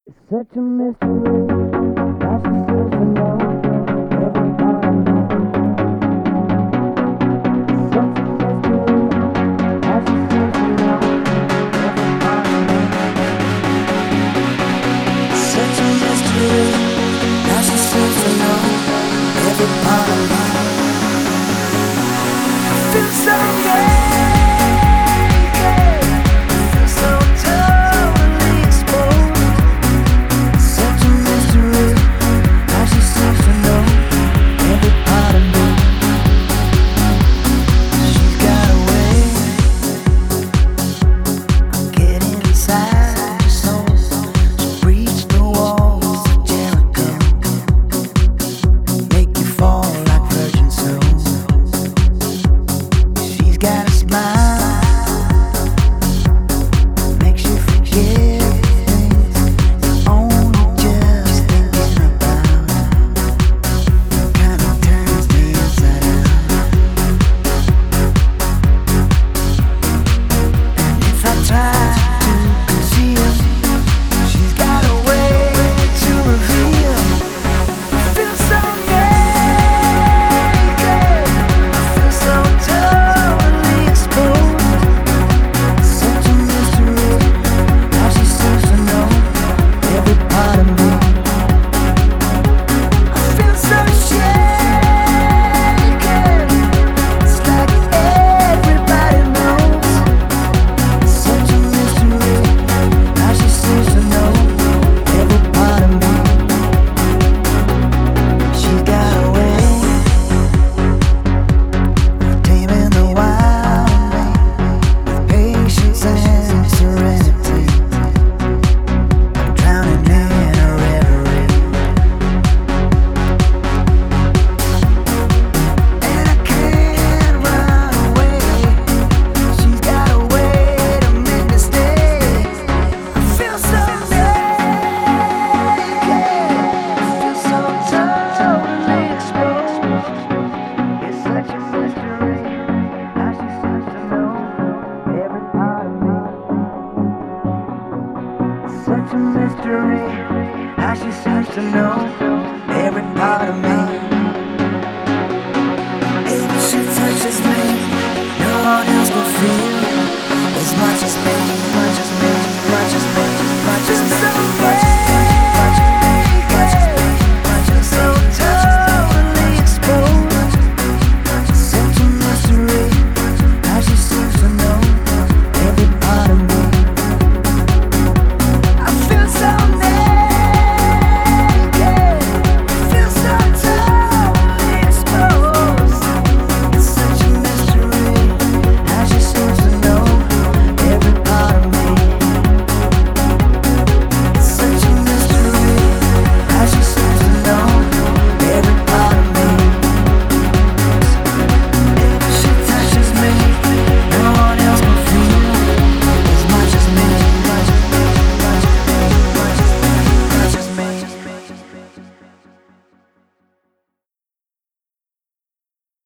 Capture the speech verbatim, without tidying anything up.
It's such a mystery. How she seems to know every part of me. It's such a mystery. How she seems to know every part of me. It's such a mystery. How she seems to know every part of me. I feel so good. Such a mystery, how she seems to know every part of me. If she touches me, no one else will feel as much as me.